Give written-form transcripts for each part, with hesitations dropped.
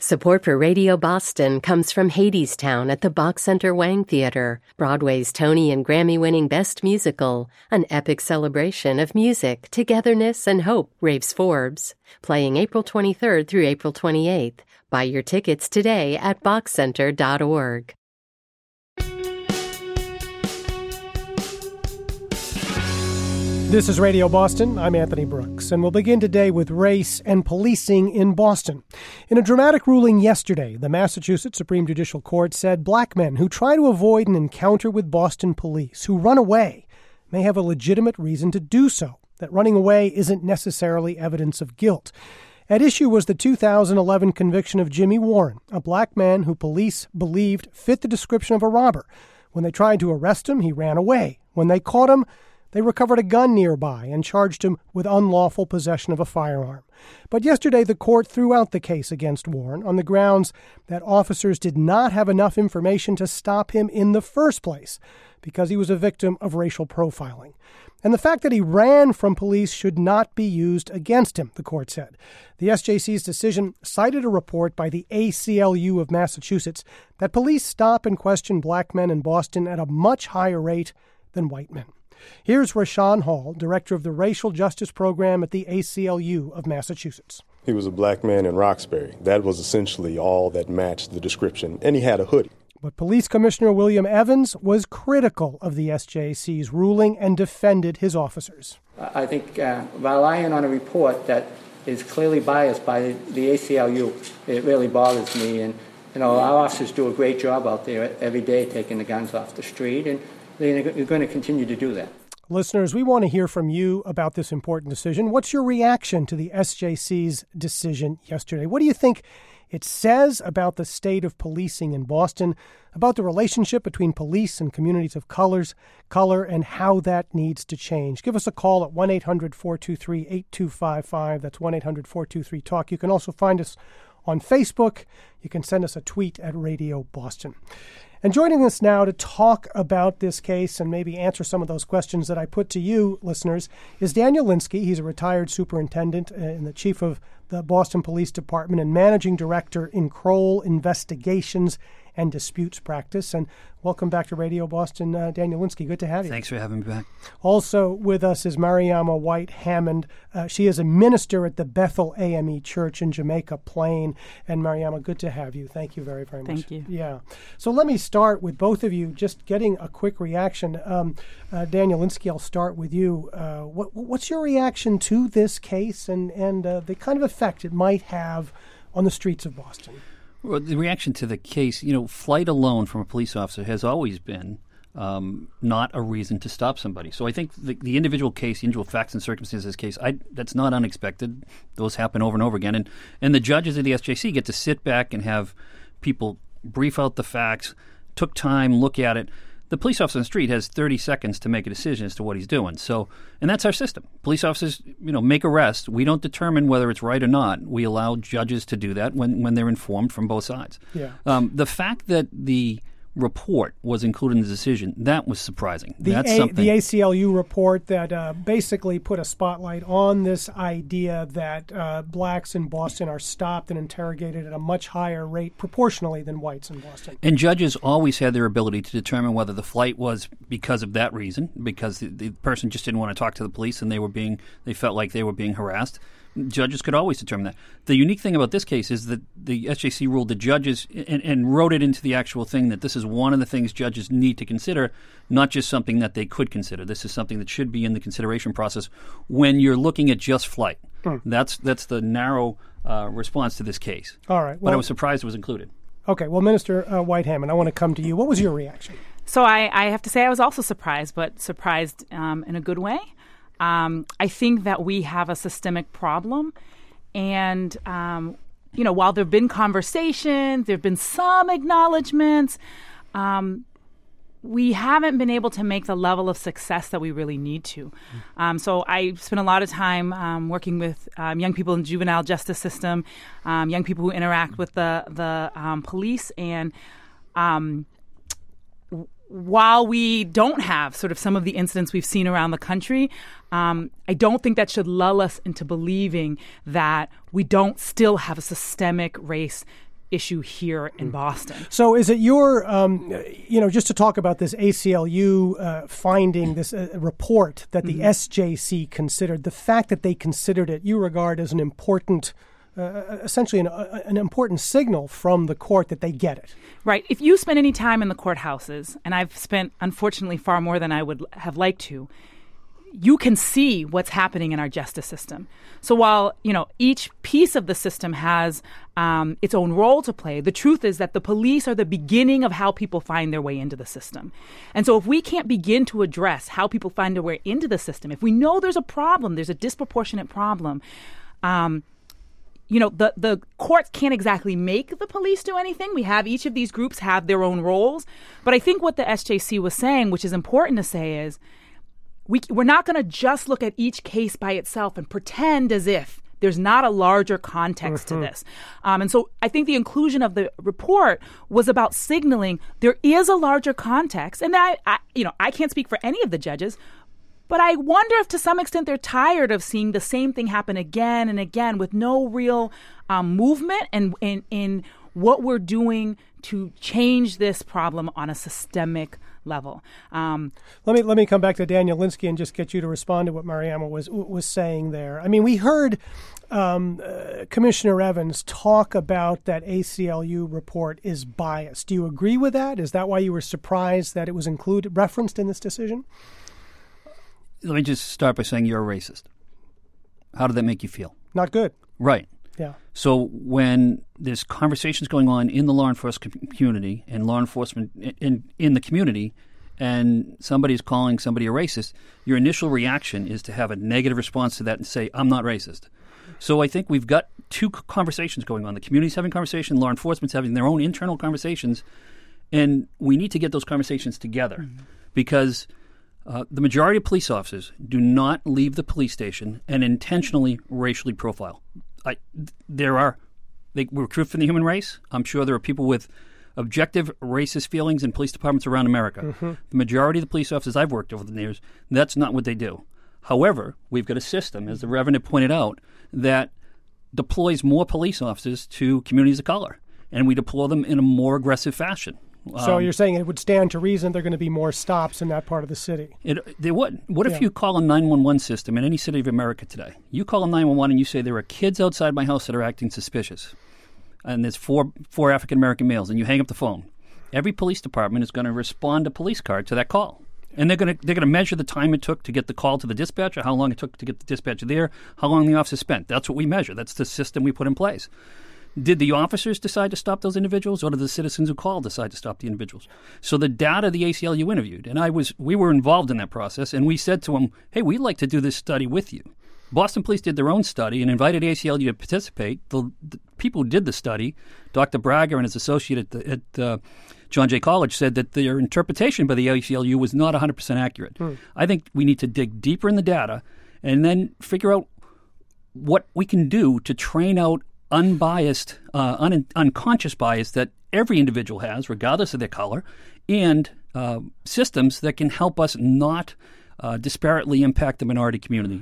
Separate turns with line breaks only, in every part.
Support for Radio Boston comes from Hadestown at the Bach Center Wang Theater, Broadway's Tony and Grammy-winning Best Musical, an epic celebration of music, togetherness, and hope, raves Forbes. Playing April 23rd through April 28th. Buy your tickets today at bachcenter.org.
This is Radio Boston. I'm Anthony Brooks, and we'll begin today with race and policing in Boston. In a dramatic ruling yesterday, the Massachusetts Supreme Judicial Court said black men who try to avoid an encounter with Boston police, who run away, may have a legitimate reason to do so, that running away isn't necessarily evidence of guilt. At issue was the 2011 conviction of Jimmy Warren, a black man who police believed fit the description of a robber. When they tried to arrest him, he ran away. When they caught him, they recovered a gun nearby and charged him with unlawful possession of a firearm. But yesterday, the court threw out the case against Warren on the grounds that officers did not have enough information to stop him in the first place because he was a victim of racial profiling. And the fact that he ran from police should not be used against him, the court said. The SJC's decision cited a report by the ACLU of Massachusetts that police stop and question black men in Boston at a much higher rate than white men. Here's Rashawn Hall, director of the Racial Justice Program at the ACLU of Massachusetts.
He was a black man in Roxbury. That was essentially all that matched the description, and he had a hoodie.
But Police Commissioner William Evans was critical of the SJC's ruling and defended his officers.
I think relying on a report that is clearly biased by the ACLU, it really bothers me. And, our officers do a great job out there every day taking the guns off the street, and they're going to continue to do that.
Listeners, we want to hear from you about this important decision. What's your reaction to the SJC's decision yesterday? What do you think it says about the state of policing in Boston, about the relationship between police and communities of color, and how that needs to change? Give us a call at 1-800-423-8255. That's 1-800-423-TALK. You can also find us on Facebook. You can send us a tweet at Radio Boston. And joining us now to talk about this case and maybe answer some of those questions that I put to you, listeners, is Daniel Lynskey. He's a retired superintendent and the chief of the Boston Police Department and managing director in Kroll Investigations and Disputes Practice. And welcome back to Radio Boston, Daniel Lynskey. Good to have you.
Thanks for having me back.
Also with us is Mariama White Hammond. She is a minister at the Bethel AME Church in Jamaica Plain. And Mariama, good to have you. Thank you very, very much.
Thank you.
Yeah. So let me start with both of you, just getting a quick reaction. Daniel Lynskey, I'll start with you. What's your reaction to this case and the kind of effect it might have on the streets of Boston?
Well, the reaction to the case, flight alone from a police officer has always been not a reason to stop somebody. So I think the individual case, the individual facts and circumstances of this case, that's not unexpected. Those happen over and over again. And the judges of the SJC get to sit back and have people brief out the facts, took time, look at it. The police officer on the street has 30 seconds to make a decision as to what he's doing. So, and that's our system. Police officers, make arrests. We don't determine whether it's right or not. We allow judges to do that when they're informed from both sides.
Yeah.
The fact that the report was included in the decision, that was surprising. That's
The
something.
ACLU report that basically put a spotlight on this idea that blacks in Boston are stopped and interrogated at a much higher rate proportionally than whites in Boston.
And judges always had their ability to determine whether the flight was because of that reason, because the person just didn't want to talk to the police and they felt like they were being harassed. Judges could always determine that. The unique thing about this case is that the SJC ruled the judges and wrote it into the actual thing that this is one of the things judges need to consider, not just something that they could consider. This is something that should be in the consideration process when you're looking at just flight. That's the narrow response to this case.
All right.
But I was surprised it was included.
Okay. Well, Minister White Hammond, I want to come to you. What was your reaction?
So I have to say I was also surprised, but surprised in a good way. I think that we have a systemic problem. And, while there have been conversations, there have been some acknowledgments, we haven't been able to make the level of success that we really need to. So I spent a lot of time working with young people in the juvenile justice system, young people who interact with the police. And while we don't have sort of some of the incidents we've seen around the country, I don't think that should lull us into believing that we don't still have a systemic race issue here in Boston.
So is it your, just to talk about this ACLU finding, this report that the SJC considered, the fact that they considered it, you regard as an important, essentially an important signal from the court that they get it.
Right. If you spend any time in the courthouses, and I've spent, unfortunately, far more than I would have liked to, you can see what's happening in our justice system. So while, each piece of the system has its own role to play, the truth is that the police are the beginning of how people find their way into the system. And so if we can't begin to address how people find their way into the system, if we know there's a problem, there's a disproportionate problem, the courts can't exactly make the police do anything. We have each of these groups have their own roles. But I think what the SJC was saying, which is important to say, is we're not going to just look at each case by itself and pretend as if there's not a larger context to this. And so I think the inclusion of the report was about signaling there is a larger context. And I can't speak for any of the judges, but I wonder if to some extent they're tired of seeing the same thing happen again and again with no real movement and in what we're doing to change this problem on a systemic level.
Let me come back to Daniel Lynskey and just get you to respond to what Mariama was saying there. I mean, we heard Commissioner Evans talk about that ACLU report is biased. Do you agree with that? Is that why you were surprised that it was referenced in this decision?
Let me just start by saying you're a racist. How did that make you feel?
Not good.
Right.
Yeah.
So when there's conversations going on in the law enforcement community and law enforcement in the community, and somebody's calling somebody a racist, your initial reaction is to have a negative response to that and say, I'm not racist. So I think we've got two conversations going on. The community's having conversations, law enforcement's having their own internal conversations, and we need to get those conversations together because the majority of police officers do not leave the police station and intentionally racially profile. We recruit from the human race. I'm sure there are people with objective racist feelings in police departments around America. The majority of the police officers I've worked over the years, that's not what they do. However, we've got a system, as the Reverend had pointed out, that deploys more police officers to communities of color, and we deploy them in a more aggressive fashion.
So you're saying it would stand to reason there are going to be more stops in that part of the city?
They would. What if you call a 911 system in any city of America today? You call a 911 and you say there are kids outside my house that are acting suspicious, and there's four African-American males, and you hang up the phone. Every police department is going to respond a police card to that call. And they're going to measure the time it took to get the call to the dispatcher, how long it took to get the dispatcher there, how long the officer spent. That's what we measure. That's the system we put in place. Did the officers decide to stop those individuals, or did the citizens who called decide to stop the individuals? So the data the ACLU interviewed, and we were involved in that process, and we said to them, hey, we'd like to do this study with you. Boston Police did their own study and invited ACLU to participate. The people who did the study, Dr. Braga and his associate at John Jay College, said that their interpretation by the ACLU was not 100% accurate. I think we need to dig deeper in the data and then figure out what we can do to train out unbiased, unconscious bias that every individual has, regardless of their color, and systems that can help us not disparately impact the minority community.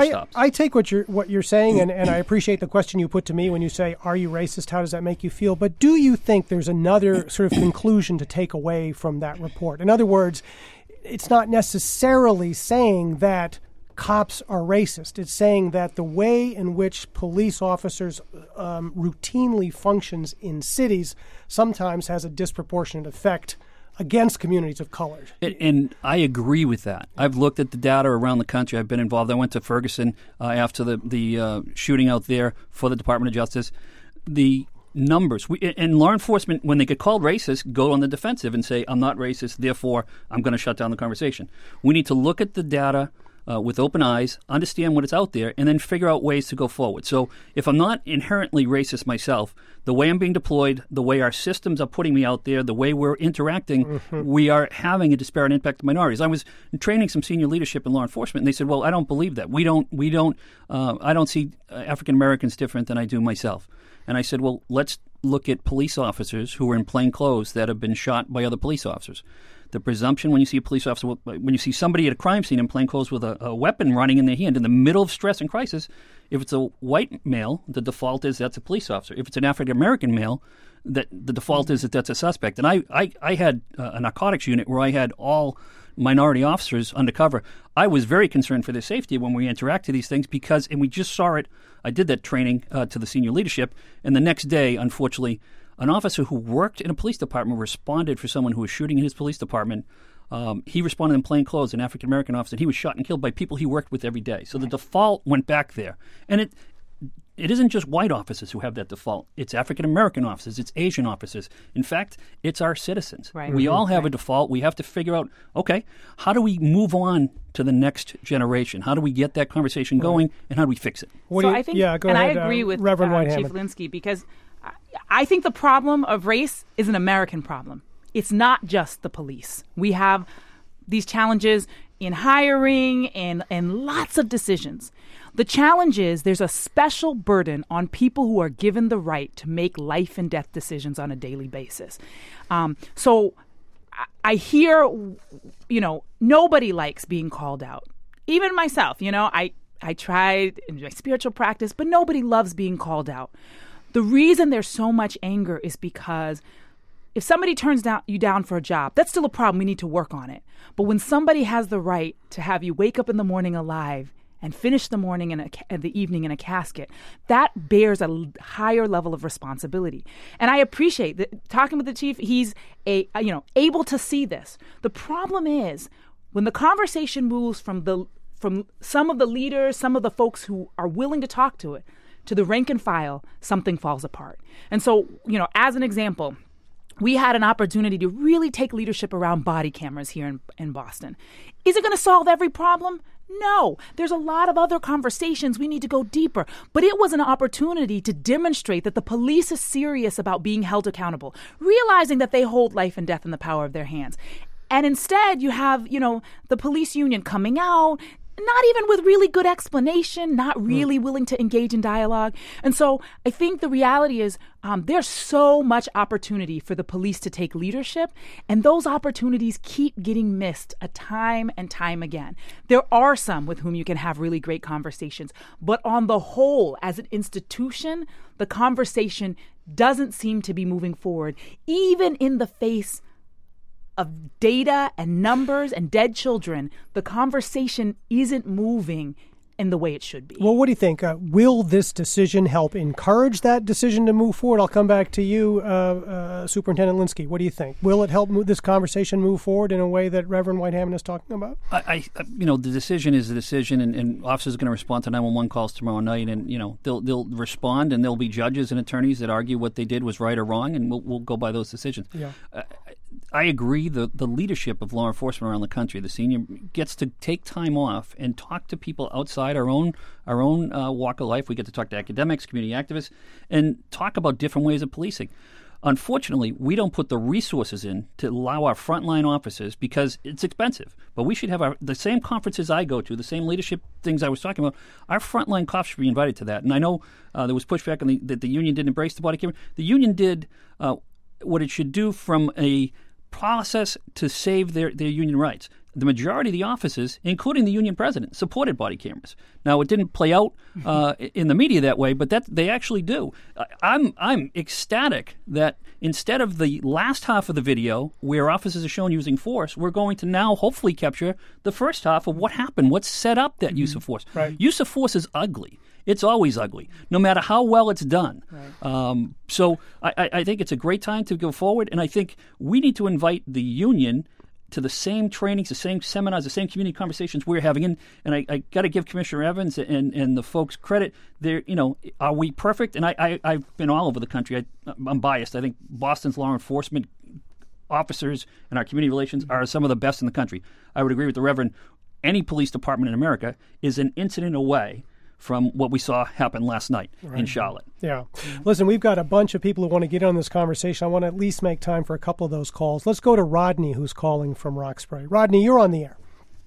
I take what you're saying, and I appreciate the question you put to me when you say, are you racist? How does that make you feel? But do you think there's another sort of conclusion to take away from that report? In other words, it's not necessarily saying that cops are racist. It's saying that the way in which police officers routinely functions in cities sometimes has a disproportionate effect against communities of color.
And I agree with that. I've looked at the data around the country. I've been involved. I went to Ferguson after the shooting out there for the Department of Justice. The numbers, and law enforcement, when they get called racist, go on the defensive and say, I'm not racist, therefore I'm going to shut down the conversation. We need to look at the data with open eyes, understand what is out there, and then figure out ways to go forward. So if I'm not inherently racist myself, the way I'm being deployed, the way our systems are putting me out there, the way we're interacting, we are having a disparate impact on minorities. I was training some senior leadership in law enforcement, and they said, well, I don't believe that. I don't see African Americans different than I do myself. And I said, well, let's look at police officers who are in plain clothes that have been shot by other police officers. The presumption when you see a police officer, when you see somebody at a crime scene in plain clothes with a weapon running in their hand in the middle of stress and crisis, if it's a white male, the default is that's a police officer. If it's an African-American male, that the default is that that's a suspect. And I had a narcotics unit where I had all minority officers undercover. I was very concerned for their safety when we interact to these things and we just saw it. I did that training to the senior leadership, and the next day, unfortunately, an officer who worked in a police department responded for someone who was shooting in his police department. He responded in plain clothes, an African-American officer. He was shot and killed by people he worked with every day. So the default went back there. And it isn't just white officers who have that default. It's African-American officers. It's Asian officers. In fact, it's our citizens.
Right.
We all have a default. We have to figure out, okay, how do we move on to the next generation? How do we get that conversation going, and how do we fix it?
Go ahead, I agree with
Reverend
Chief Linsky, because I think the problem of race is an American problem. It's not just the police. We have these challenges in hiring and lots of decisions. The challenge is there's a special burden on people who are given the right to make life and death decisions on a daily basis. So I hear, nobody likes being called out. Even myself, I tried in my spiritual practice, but nobody loves being called out. The reason there's so much anger is because if somebody turns you down for a job, that's still a problem. We need to work on it. But when somebody has the right to have you wake up in the morning alive and finish the morning and the evening in a casket, that bears a higher level of responsibility. And I appreciate that talking with the chief, he's able to see this. The problem is when the conversation moves from some of the leaders, some of the folks who are willing to talk to it, to the rank and file, something falls apart. And so, as an example, we had an opportunity to really take leadership around body cameras here in Boston. Is it going to solve every problem? No. There's a lot of other conversations. We need to go deeper. But it was an opportunity to demonstrate that the police is serious about being held accountable, realizing that they hold life and death in the power of their hands. And instead, you have, the police union coming out, not even with really good explanation, not really willing to engage in dialogue. And so I think the reality is there's so much opportunity for the police to take leadership, and those opportunities keep getting missed time and time again. There are some with whom you can have really great conversations, but on the whole, as an institution, the conversation doesn't seem to be moving forward, even in the face of data and numbers and dead children. The conversation isn't moving in the way it should be.
Well, what do you think? Will this decision help encourage that decision to move forward? I'll come back to you, Superintendent Linsky. What do you think? Will it help this conversation move forward in a way that Reverend White-Hammond is talking about?
The decision is the decision, and officers are going to respond to 911 calls tomorrow night, and they'll respond, and there'll be judges and attorneys that argue what they did was right or wrong, and we'll go by those decisions.
Yeah.
I agree. The leadership of law enforcement around the country, the senior, gets to take time off and talk to people outside our own walk of life. We get to talk to academics, community activists, and talk about different ways of policing. Unfortunately, we don't put the resources in to allow our frontline officers because it's expensive. But we should have the same conferences I go to, the same leadership things I was talking about. Our frontline cops should be invited to that. And I know there was pushback on that the union didn't embrace the body camera. The union did what it should do from a process to save their union rights. The majority of the offices, including the union president, supported body cameras. Now, it didn't play out in the media that way, but that they actually do. I'm ecstatic that instead of the last half of the video where officers are shown using force, we're going to now hopefully capture the first half of what happened, what set up that use of force.
Right.
Use of force is ugly. It's always ugly, no matter how well it's done. Right. So I think it's a great time to go forward, and I think we need to invite the union to the same trainings, the same seminars, the same community conversations we're having. And I got to give Commissioner Evans and the folks credit. Are we perfect? And I've been all over the country. I'm biased. I think Boston's law enforcement officers and our community relations are some of the best in the country. I would agree with the Reverend. Any police department in America is an incident away from what we saw happen last night in Charlotte.
Yeah. Listen, we've got a bunch of people who want to get on this conversation. I want to at least make time for a couple of those calls. Let's go to Rodney, who's calling from Roxbury. Rodney, you're on the air.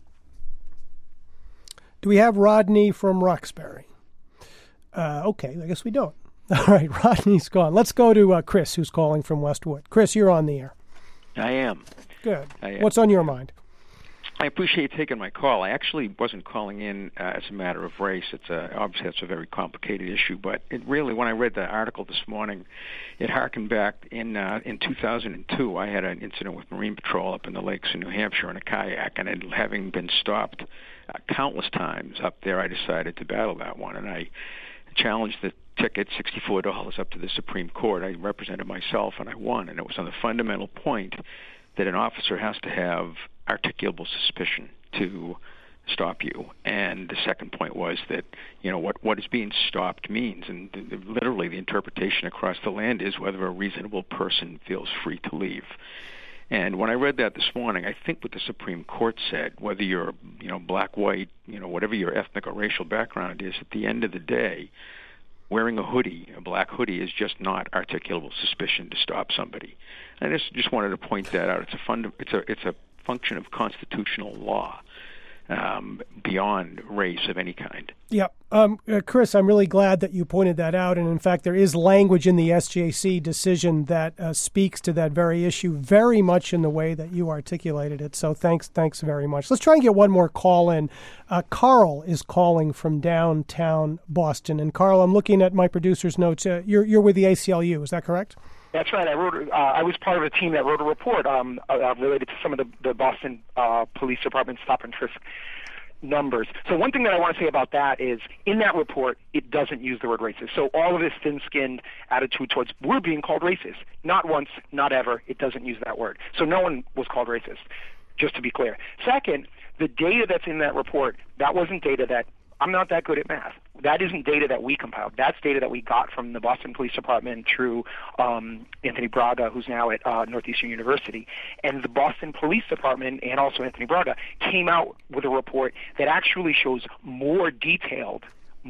Do we have Rodney from Roxbury? Okay, I guess we don't. All right, Rodney's gone. Let's go to Chris, who's calling from Westwood. Chris, you're on the air.
I am.
Good. What's on your mind?
I appreciate you taking my call. I actually wasn't calling in as a matter of race. Obviously that's a very complicated issue, but it really, when I read the article this morning, it harkened back in 2002. I had an incident with Marine Patrol up in the lakes in New Hampshire in a kayak, and having been stopped countless times up there, I decided to battle that one, and I challenged the ticket, $64, up to the Supreme Court. I represented myself, and I won, and it was on the fundamental point that an officer has to have articulable suspicion to stop you. And the second point was that, what is being stopped means, and literally the interpretation across the land is whether a reasonable person feels free to leave. And when I read that this morning, I think what the Supreme Court said, whether you're, black, white, whatever your ethnic or racial background is, at the end of the day, wearing a hoodie, a black hoodie, is just not articulable suspicion to stop somebody. And I just wanted to point that out. It's a function of constitutional law beyond race of any kind.
Yeah. Chris, I'm really glad that you pointed that out. And in fact, there is language in the SJC decision that speaks to that very issue very much in the way that you articulated it. So thanks very much. Let's try and get one more call in. Carl is calling from downtown Boston. And Carl, I'm looking at my producer's notes. You're with the ACLU, is that correct?
That's right. I was part of a team that wrote a report related to some of the Boston Police Department stop and frisk numbers. So one thing that I want to say about that is, in that report, it doesn't use the word racist. So all of this thin-skinned attitude towards we're being called racist. Not once, not ever. It doesn't use that word. So no one was called racist, just to be clear. Second, the data that's in that report, that wasn't data that I'm not that good at math. That isn't data that we compiled. That's data that we got from the Boston Police Department through Anthony Braga, who's now at Northeastern University. And the Boston Police Department and also Anthony Braga came out with a report that actually shows more detailed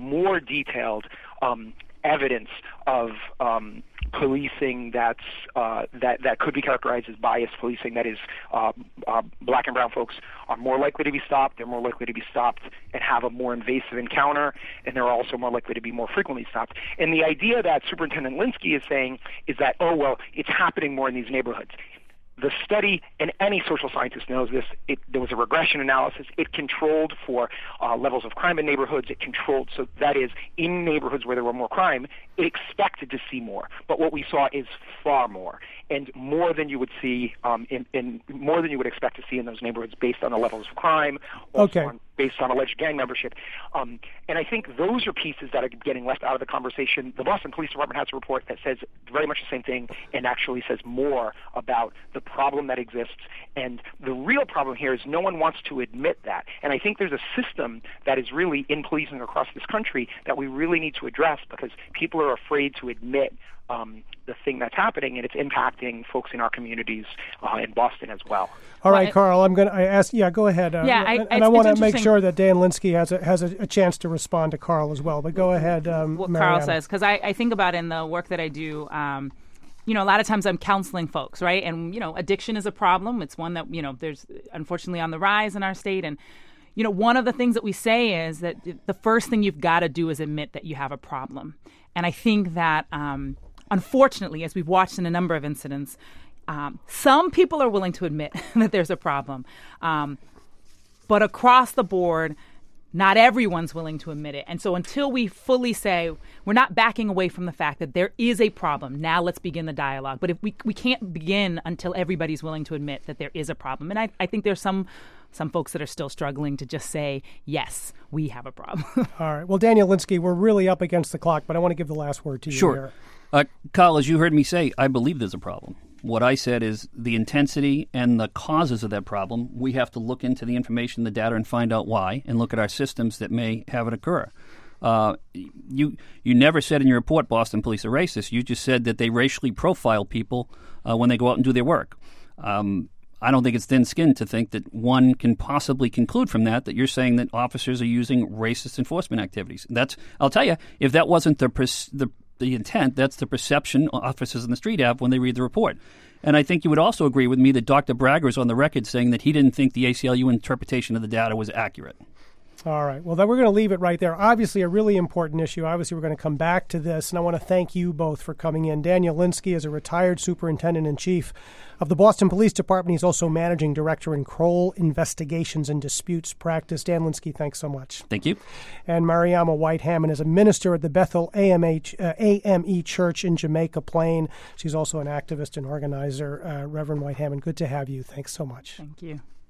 evidence of policing that could be characterized as biased policing. That is, black and brown folks are more likely to be stopped. They're more likely to be stopped and have a more invasive encounter, and they're also more likely to be more frequently stopped. And the idea that Superintendent Linsky is saying is that, it's happening more in these neighborhoods. The study, and any social scientist knows this, there was a regression analysis. It controlled for levels of crime in neighborhoods. It controlled, so that is, in neighborhoods where there were more crime, it expected to see more. But what we saw is far more, and more than you would see, more than you would expect to see in those neighborhoods based on the levels of crime, based on alleged gang membership. And I think those are pieces that are getting left out of the conversation. The Boston Police Department has a report that says very much the same thing and actually says more about the problem that exists. And the real problem here is no one wants to admit that. And I think there's a system that is really in policing across this country that we really need to address, because people are afraid to admit the thing that's happening, and it's impacting folks in our communities in Boston as well.
All right, Carl, I ask. Yeah, go ahead. I want to make sure that Dan Linsky has a chance to respond to Carl as well. But go ahead,
what
Mariana.
Carl says, because I think about in the work that I do. A lot of times I'm counseling folks, right? And addiction is a problem. It's one that there's unfortunately on the rise in our state. And one of the things that we say is that the first thing you've got to do is admit that you have a problem. And I think that unfortunately, as we've watched in a number of incidents, some people are willing to admit that there's a problem. But across the board, not everyone's willing to admit it. And so until we fully say we're not backing away from the fact that there is a problem, now let's begin the dialogue. But if we can't begin until everybody's willing to admit that there is a problem. And I think there's some folks that are still struggling to just say, yes, we have a problem.
All right. Well, Daniel Linsky, we're really up against the clock, but I want to give the last word to you here.
Kyle, as you heard me say, I believe there's a problem. What I said is the intensity and the causes of that problem, we have to look into the information, the data, and find out why, and look at our systems that may have it occur. You never said in your report Boston police are racist. You just said that they racially profile people when they go out and do their work. I don't think it's thin-skinned to think that one can possibly conclude from that you're saying that officers are using racist enforcement activities. I'll tell you, if that wasn't the intent, that's the perception officers in the street have when they read the report. And I think you would also agree with me that Dr. Braga is on the record saying that he didn't think the ACLU interpretation of the data was accurate.
All right. Well, then we're going to leave it right there. Obviously, a really important issue. Obviously, we're going to come back to this, and I want to thank you both for coming in. Daniel Lynskey is a retired superintendent-in-chief of the Boston Police Department. He's also managing director in Kroll Investigations and Disputes Practice. Dan Lynskey, thanks so much.
Thank you.
And Mariama White-Hammond is a minister at the Bethel AME Church in Jamaica Plain. She's also an activist and organizer. Reverend White-Hammond, good to have you. Thanks so much.
Thank you.